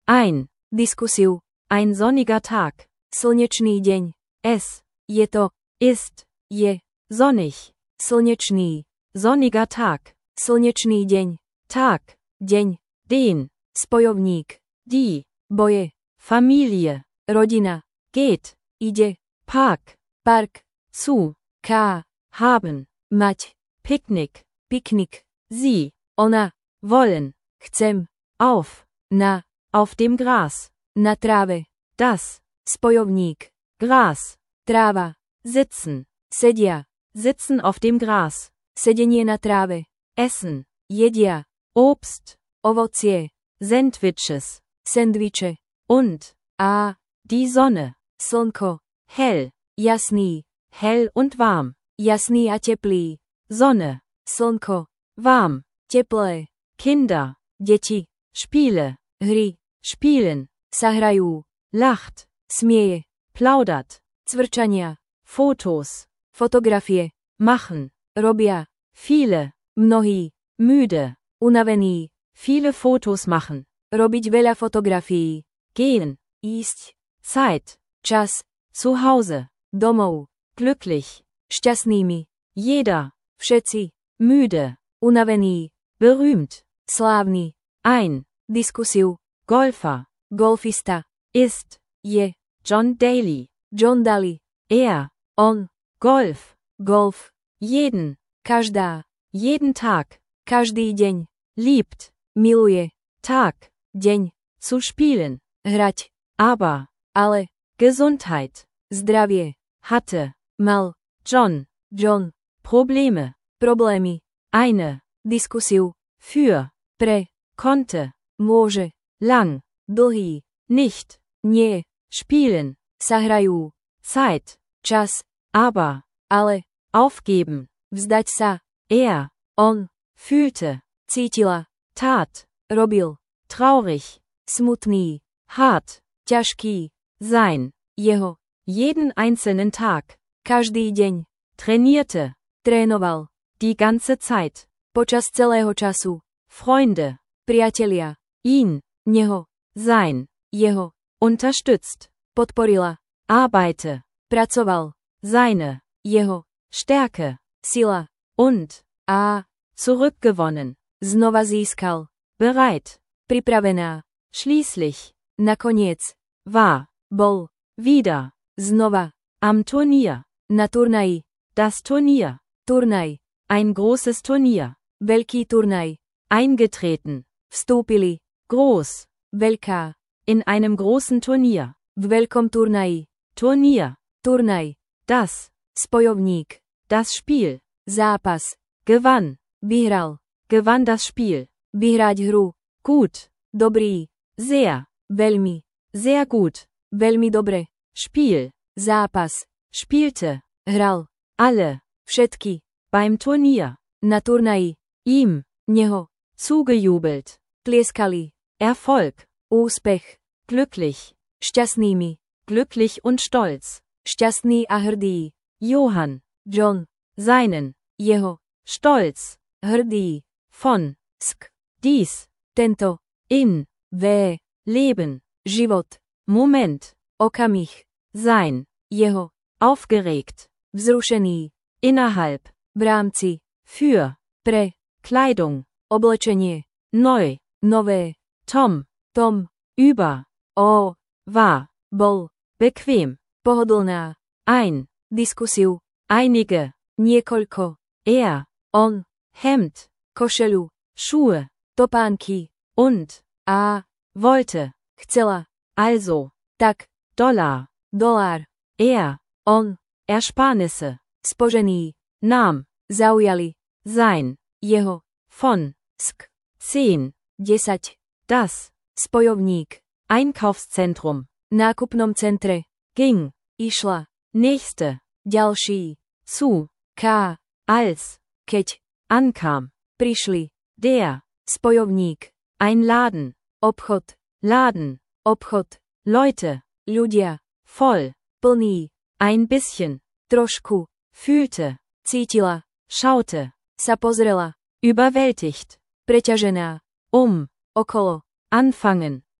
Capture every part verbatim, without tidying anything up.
Ein. Diskusiu. Ein sonniger Tag. Slnečný deň. Es. Je to. Ist. Je. Sonnig. Slnečný. Sonniger Tag. Slnečný deň. Tag. Deň. Den. Spojovník. Die. Boje. Familie. Rodina. Geht. Ide. Park. Park. Zu. K. Haben. Mať. Picknick. Piknik. Sie. Ona. Wollen. Chcem. Auf. Na. Auf dem Gras. Na tráve. Das. Spojovník. Gras. Tráva. Sitzen. Sedia. Sitzen auf dem Gras. Sedenie na tráve. Essen. Jedia. Obst. Ovocie. Sandwiches. Sendviče. Und. A. Die Sonne. Slnko. Hell. Jasný. Hell und warm. Jasný a teplý. Sonne. Slnko. Warm. Teplé. Kinder. Deti. Spiele. Hry. Spielen. Sa hrajú. Lacht. Smieje. Plaudert. Cvrčania. Fotos. Fotografie. Machen. Robia. Viele. Mnohí. Müde. Unavení. Viele Fotos machen. Robiť veľa fotografií. Gehen. Ísť. Zeit. Čas. Zu Hause. Domov. Glücklich. Šťastnými. Jeder. Všetci. Müde. Unavení. Berühmt. Slávny. Ein. Diskusiu. Golfer. Golfista. Ist. Je. John Daly. John Daly. Er. On. Golf. Golf. Jeden. Každá. Jeden Tag. Každý deň. Liebt. Miluje. Tag. Deň. Zu spielen. Hrať. Aber. Ale. Gesundheit. Zdravie. Hatte. Mal. John. John. Probleme. Problémy. Eine. Diskusiu. Für. Pre. Konnte. Môže. Lang. Dlhý. Nicht. Nie. Spielen. Sa hrajú. Zeit. Čas. Aber. Ale. Aufgeben. Vzdať sa. Er. On. Fühlte. Cítila. Tat. Robil. Traurig. Smutný. Hart. Ťažký. Sein. Jeho. Jeden einzelnen Tag. Každý deň. Trainierte. Trénoval. Die ganze Zeit. Počas celého času. Freunde. Priatelia. Ihn. Neho. Sein. Jeho. Unterstützt. Podporila. Arbeite. Pracoval. Seine. Jeho. Stärke. Sila. Und. A. Zurückgewonnen. Znova získal. Bereit. Pripravená. Schließlich. Nakoniec. War. Bol. Wieder. Znova. Am Turnier. Na turnaji. Das Turnier. Turnaj. Ein großes Turnier. Veľký turnaj. Eingetreten. Vstúpili. Groß. Veľká. In einem großen Turnier. V veľkom turnaji. Turnier. Turnaj. Das. Spojovník. Das Spiel. Zápas. Gewann. Vyhral. Gewann das Spiel. Vyhrať hru. Gut. Dobrý. Sehr. Veľmi. Sehr gut. Veľmi dobre. Spiel. Zápas. Spielte. Hral. Alle. Všetky. Beim Turnier. Na turnaji. Ihm. Neho. Zugejubelt. Tlieskali. Erfolg. Úspech. Glücklich. Šťastnými. Glücklich und stolz. Šťastný a hrdý. Johann. John. Seinen. Jeho. Stolz. Hrdý. Von. Sk. Dies. Tento. In. V. Leben. Život. Moment. Okamih. Sein. Jeho. Aufgeregt. Vzrušený. Innerhalb. V rámci. Für. Pre. Kleidung. Oblečenie. Neu. Nové. Tom. Tom. Über. O. War. Bol. Bequem. Pohodlná. Ein. Diskusiu. Einige. Niekoľko. Er. On. Hemd. Košeľu. Schuhe. Topánky. Und. A. Wollte. Chcela. Also. Tak. Dollar. Dolár. Er. On. Ersparnisse. Spožený. Nahm. Zaujali. Sein. Jeho. Von. Sk. Zehn. Desať. Das. Spojovník. Einkaufszentrum. Nákupnom centre. Ging. Išla. Nächste. Ďalší. Zu. K. Als. Keď. Ankam. Prišli. Der. Spojovník. Ein Laden. Obchod. Laden. Obchod. Leute. Ľudia. Voll. Plný. Ein bisschen. Trošku. Fühlte. Cítila. Schaute. Sa pozrela. Überwältigt. Preťažená. Um. Okolo. Anfangen.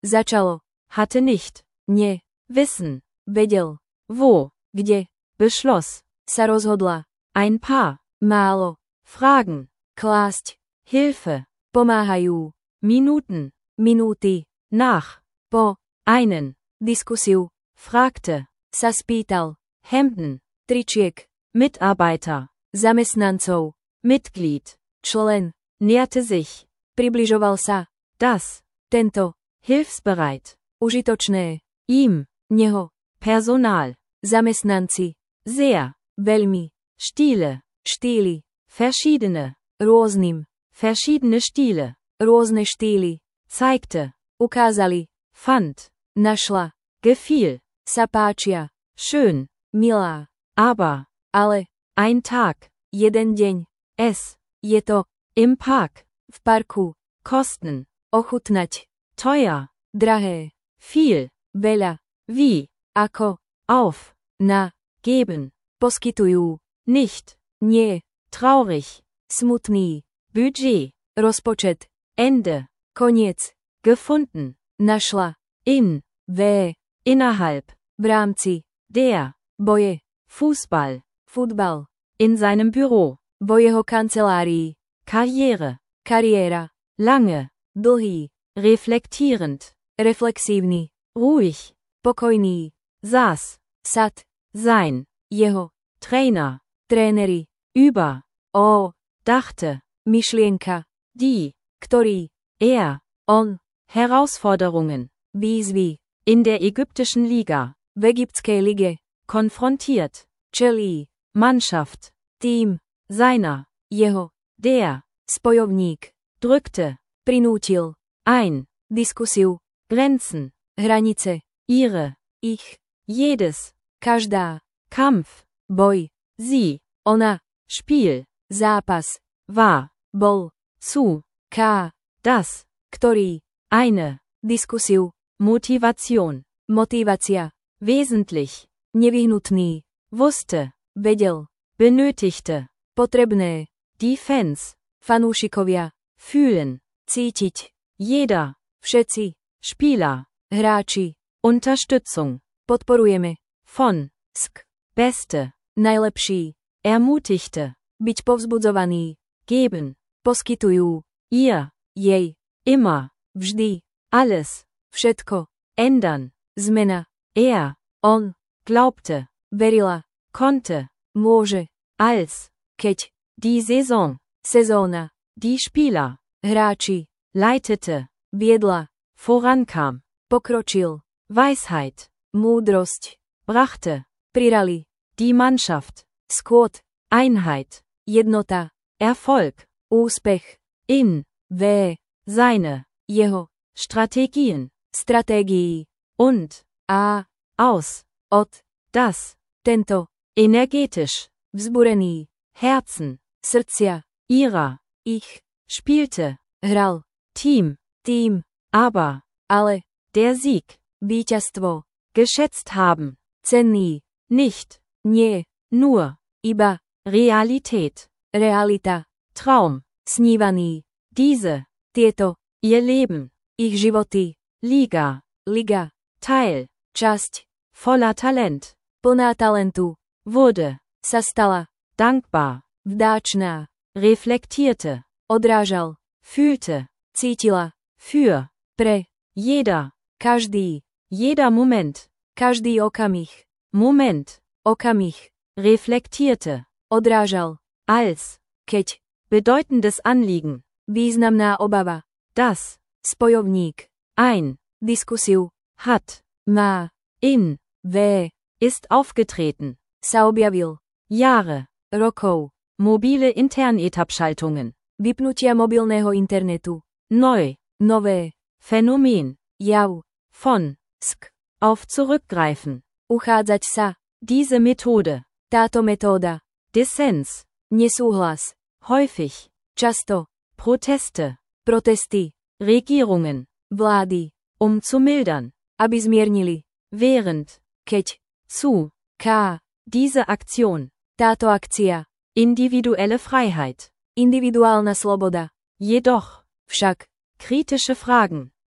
Začalo. hatte nicht, Nie. wissen, Vedel. wo, Kde. beschloss, Sa rozhodla. ein paar, Málo. Fragen, Klásť. Hilfe, Pomáhajú. Minuten, Minúty. nach, Po. einen, Diskusiu. fragte, Sa spýtal. Hemden, Tričiek. Mitarbeiter, Zamestnancov. Mitglied, Člen. näherte sich, Približoval sa. das, Tento. hilfsbereit, Užitočné. ihm, Neho. Personal, Zamestnanci. sehr, Veľmi. Stile, Štýly. verschiedene, Rôznym. verschiedene Stile, Rôzne štýly. zeigte, Ukázali. fand, Našla. gefiel, Sa páčia. schön, Milá. aber, Ale. ein Tag, Jeden deň. es, Je to. im Park, V parku. kosten, Ochutnať. teuer, Drahé. viel, Veľa. wie, Ako. auf, Na. geben, Poskytujú. nicht, Nie. traurig, Smutný. Budget, Rozpočet. Ende, Koniec. gefunden, Našla. in, V. innerhalb, V rámci. der, Boje. Fußball, Futbal. in seinem Büro, Vo jeho kancelárii. Karriere, Kariéra. lange, Dlhý. reflektierend, Reflexívny. ruhig, Pokojný. saß, Sad. sein, Jeho. Trainer, Tréneri. über, Ó. dachte, Myšlienka. die, Ktorý. er, On. Herausforderungen, Výzvy. in der ägyptischen Liga, V egyptskej lige. konfrontiert, Čelí. Mannschaft, Tým. seiner, Jeho. der, Spojovník. drückte, Prinútil. ein, Diskusiu. Grenzen, Hranice. ihre, Ich. jedes, Každá. Kampf, Boj. sie, Ona. Spiel, Zápas. war, Bol. zu, K. das, Ktorý. eine, Diskusiu. Motivation, Motivácia. wesentlich, Nevyhnutný. wusste, Vedel. benötigte, Potrebné. die Fans, Fanúšikovia. fühlen, Cítiť. jeder, Všetci. Spieler, Hráči. Unterstützung, Podporujeme. von, Sk. beste, Najlepší. ermutigte, Byť povzbudzovaný. geben, Poskytujú. ihr, Jej. immer, Vždy. alles, Všetko. ändern, Zmena. er, On. glaubte, Verila. konnte, Môže. als, Keď. die Saison, Sezóna. die Spieler, Hráči. leitete, Viedla. vorankam, Pokročil. Weisheit, Múdrosť. brachte, Prirali. die Mannschaft, Skôd. Einheit, Jednota. Erfolg, Úspech. in, V. seine, Jeho. Strategien, Stratégií. und, A. aus, Od. das, Tento. energetisch, Vzburený. Herzen, Srdcia. ihrer, Ich. spielte, Hral. Team, Tým. aber, Ale. der Sieg, Víťazstvo. geschätzt haben, Cenný. nicht, Nie. nur, Iba. Realität, Realita. Traum, Snívaný. diese, Tieto. ihr Leben, Ich životy. Liga, Liga. Teil, Časť. voller Talent, Plná talentu. wurde, Sa stala. dankbar, Vdáčná. reflektierte, Odrážal. fühlte, Cítila. für, Pre. jeder, Každý. jeder Moment, Každý okamih. Moment, Okamih. reflektierte, Odrážal. als, Keď. bedeutendes Anliegen, Významná obava. das, Spojovník. ein, Diskusiu. hat, Má. in, V. ist aufgetreten, Sa objavil. Jahre, Rokov. mobile Internetabschaltungen, Vypnutia mobilného internetu. neu, Nové. Phänomen, Jav. von, Sk. auf zurückgreifen, Uchádzať sa. diese Methode, Táto metóda. Dissens, Nesúhlas. häufig, Často. Proteste, Protesty. Regierungen, Vlády. um zu mildern, Aby zmiernili. während, Keď. zu, K. diese Aktion, Táto akcia. individuelle Freiheit, Individuálna sloboda. jedoch, Však. kritische Fragen,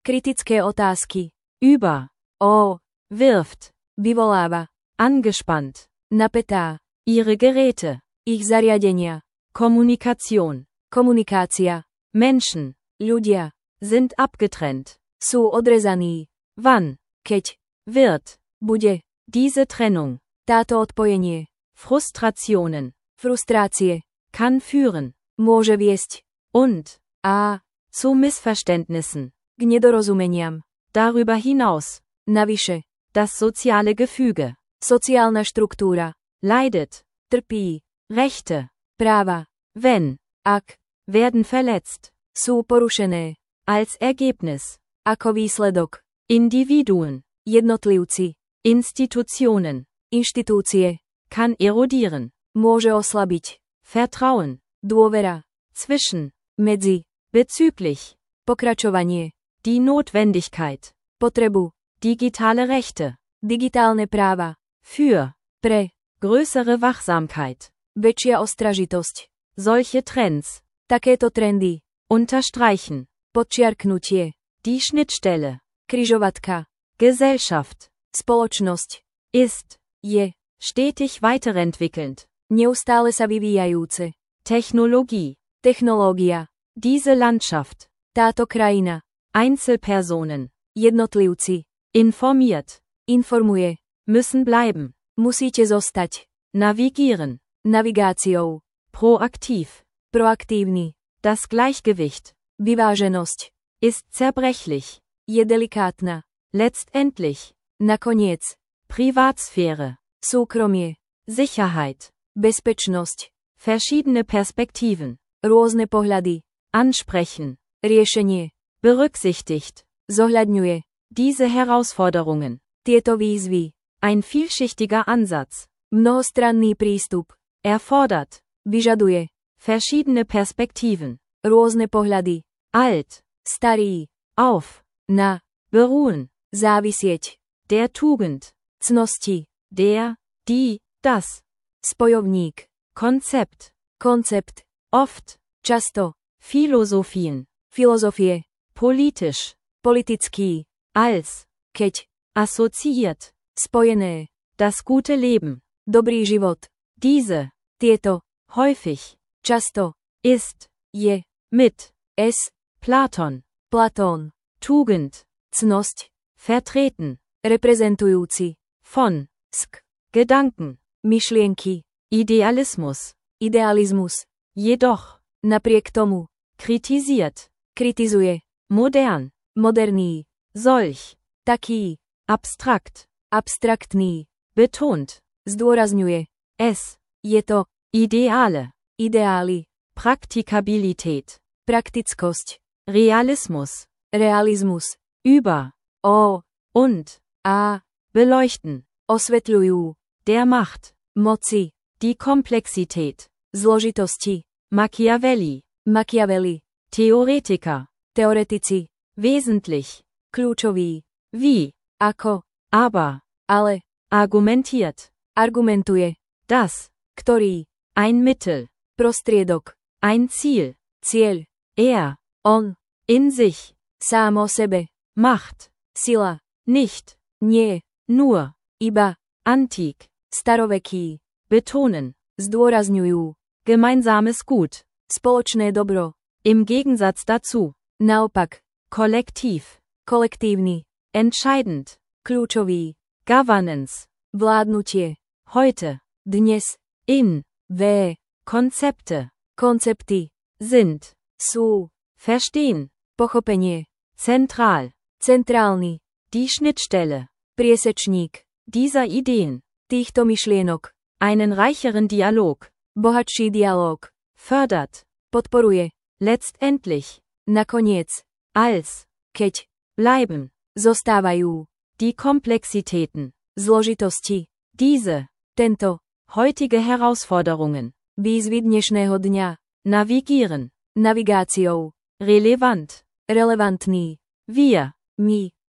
Kritické otázky. über, O. wirft, Vyvoláva. angespannt, Napätá. ihre Geräte, Ich zariadenia. Kommunikation, Komunikácia. Menschen, Ľudia. sind abgetrennt, Sú odrezaní. wann, Keď. wird, Bude. diese Trennung, Táto odpojenie. Frustrationen, Frustrácie. kann führen, Môže viesť. und, A. zu Missverständnissen, K nedorozumeniam. darüber hinaus, Navyše. das soziale Gefüge, Sociálna štruktúra. leidet, Trpí. Rechte, Práva. wenn, Ak. werden verletzt, Sú porušené. als Ergebnis, Ako výsledok. Individuen, Jednotlivci. Institutionen, Inštitúcie. kann erodieren, Môže oslabiť. Vertrauen, Dôvera. zwischen, Medzi. bezüglich, Pokračovanie. die Notwendigkeit, Potrebu. digitale Rechte, Digitálne práva. für, Pre. größere Wachsamkeit, Väčšia ostražitosť. solche Trends, Takéto trendy. unterstreichen, Podčiarknutie. die Schnittstelle, Križovatka. Gesellschaft, Spoločnosť. ist, Je. stetig weiterentwickelnd, Neustále sa vyvíjajúce. Technologie, Technológia. diese Landschaft, Táto krajina. Einzelpersonen, Jednotlivci. informiert, Informuje. müssen bleiben, Musíte zostať. navigieren, Navigáciou. proaktiv, Proaktívny. das Gleichgewicht, Vyváženosť. ist zerbrechlich, Je delikátna. letztendlich, Nakoniec. Privatsphäre, Súkromie. Sicherheit, Bezpečnosť. verschiedene Perspektiven, Rôzne pohľady. ansprechen, Riešenie. berücksichtigt, Zohľadňuje. diese Herausforderungen, Tieto výzvy. ein vielschichtiger Ansatz, Mnohostranný prístup. erfordert, Vyžaduje. verschiedene Perspektiven, Rôzne pohľady. alt, Starý. auf, Na. beruhen, Závisieť. der Tugend, Cnosti. der, die, das, Spojovník. Konzept, Koncept. oft, Často. Philosophien, Filozofie. politisch, Politický. als, Keď. assoziiert, Spojené. das gute Leben, Dobrý život. diese, Tieto. häufig, Často. ist, Je. mit, S. Platon, Platón. Tugend, Cnosť. vertreten, Reprezentujúci. von, Sk. Gedanken, Myšlienky. Idealismus, Idealizmus. jedoch, Napriek tomu. kritisiert, Kritizuje. modern, Moderný. solch, Taký. abstrakt, Abstraktný. betont, Zdôrazňuje. es, Je to. Ideale, Ideály. Praktikabilität, Praktickosť. Realismus, Realizmus. über, O. und, A. beleuchten, Osvetľujú. der Macht, Moci. die Komplexität, Zložitosti. Machiavelli, Machiavelli. Theoretiker, Teoretici. Wesentlich. Kľúčový. wie, Ako. aber, Ale. argumentiert, Argumentuje. das, Ktorý. ein Mittel, Prostriedok. ein Ziel, Cieľ. er, On. in sich, Sám o sebe. Macht, Sila. nicht, Nie. nur, Iba. antik, Staroveký. betonen, Zdôrazňujú. gemeinsames Gut, Spoločné dobro. im Gegensatz dazu, Naopak. kollektiv, Kolektívny. entscheidend, Kľúčový. Governance, Vládnutie. heute, Dnes. in, V. Konzepte, Koncepty. sind, Sú. verstehen, Pochopenie. zentral, Centrálny. die Schnittstelle, Priesečník. dieser Ideen, Týchto myšlienok. einen reicheren Dialog, Bohatší dialóg. fördert, Podporuje. letztendlich, Nakoniec. als, Keď. bleiben, Zostávajú. die Komplexitäten, Zložitosti. diese, Tento. heutige Herausforderungen, Výzvy dnešného dňa. navigieren, Navigáciou. relevant, Relevantný. wir, My.